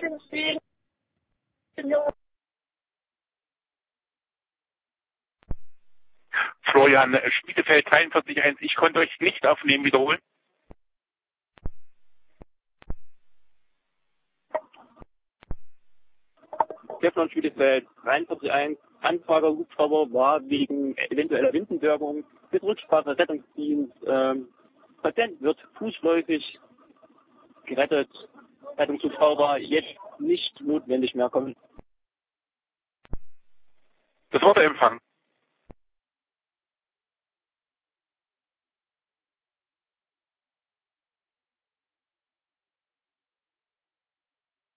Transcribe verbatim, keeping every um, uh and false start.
Florian, Spielefeld dreiundvierzig eins, ich konnte euch nicht aufnehmen, wiederholen. Teflon Spielefeld dreiundvierzig eins, Anfrage Hubschrauber war wegen eventueller Windenwirkung bis Rücksprache Rettungsdienst. Ähm, Patient wird fußläufig gerettet. Rettungshubschrauber jetzt nicht notwendig mehr kommen. Das Wort empfangen.